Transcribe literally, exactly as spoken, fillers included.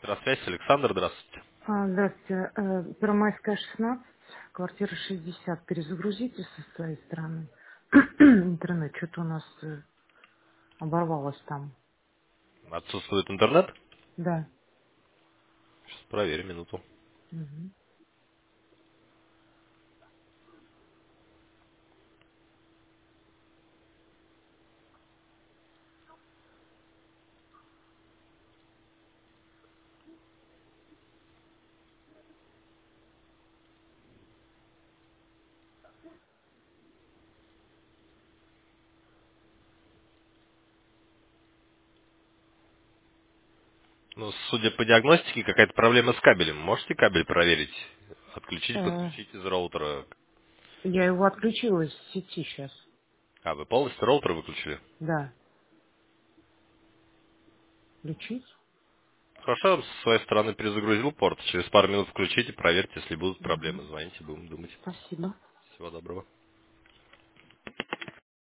Электросвязь, Александр, здравствуйте. А, Здравствуйте. Э, Первомайская, шестнадцать, квартира шестьдесят. Перезагрузите со своей стороны. Интернет что-то у нас э, оборвалось там. Отсутствует интернет? Да. Сейчас проверим, минуту. Мгм. Ну, судя по диагностике, какая-то проблема с кабелем. Можете кабель проверить? Отключить, Э, подключить из роутера. Я его отключила из сети сейчас. А, вы полностью роутер выключили? Да. Включить? Хорошо, я с своей стороны перезагрузил порт. Через пару минут включите, проверьте, если будут Мгм. проблемы. Звоните, будем думать. Спасибо. Всего доброго.